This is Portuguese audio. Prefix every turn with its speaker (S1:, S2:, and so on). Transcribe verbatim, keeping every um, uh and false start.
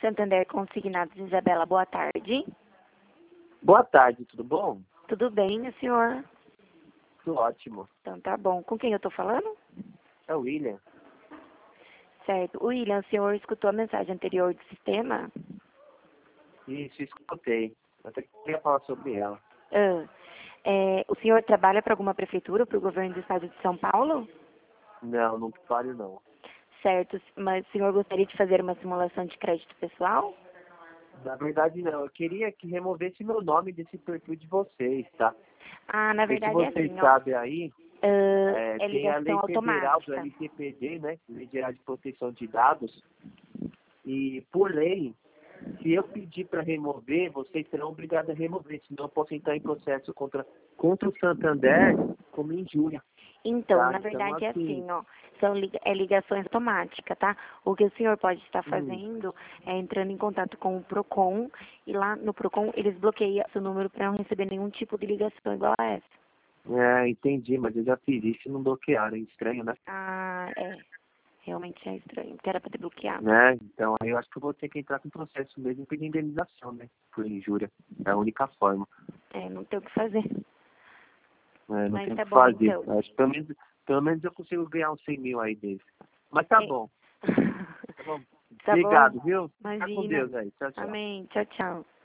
S1: Santander Consignados, Isabela, boa tarde.
S2: Boa tarde, tudo bom?
S1: Tudo bem, meu senhor?
S2: Tudo ótimo.
S1: Então tá bom. Com quem eu tô falando?
S2: É o William.
S1: Certo. William, o senhor escutou a mensagem anterior do sistema?
S2: Isso, escutei. Até queria falar sobre ela.
S1: Ah, é, o senhor trabalha para alguma prefeitura, para o governo do estado de São Paulo?
S2: Não, não pare não.
S1: Certo. Mas o senhor gostaria de fazer uma simulação de crédito pessoal?
S2: Na verdade não, eu queria que removesse meu nome desse perfil de vocês, tá?
S1: Ah, na
S2: Porque se
S1: verdade é
S2: vocês
S1: assim, ó.
S2: sabem aí,
S1: Ah,
S2: é,
S1: é
S2: tem a lei
S1: ligação
S2: federal do
S1: automática.
S2: L G P D, né? Lei Geral de Proteção de Dados. E por lei, se eu pedir para remover, vocês serão obrigados a remover, senão eu posso entrar em processo contra, contra o Santander como injúria.
S1: Então,
S2: Tá?
S1: na
S2: Então,
S1: verdade é
S2: assim,
S1: assim, ó, são li- é ligações automáticas, tá? O que o senhor pode estar
S2: hum,
S1: fazendo é entrando em contato com o Procon e lá no Procon eles bloqueiam seu número para não receber nenhum tipo de ligação igual a essa.
S2: é, entendi, mas eu já fiz isso e não bloquearam, é estranho, né?
S1: Ah, é, realmente é estranho, porque era para ter bloqueado.
S2: Né? Então, aí eu acho que eu vou ter que entrar com processo mesmo e pedir indenização, né? Por injúria. É a única forma.
S1: É, não tem o que fazer.
S2: É, não
S1: Mas
S2: tem o
S1: tá
S2: que
S1: bom
S2: fazer.
S1: então.
S2: Eu acho que pelo menos, pelo menos eu consigo ganhar uns cem mil aí deles. Mas tá
S1: É.
S2: bom. Tá bom.
S1: Tá bom?
S2: Obrigado, viu? Fica com
S1: Imagina.
S2: Deus aí. Tchau, tchau.
S1: Amém. Tchau, tchau.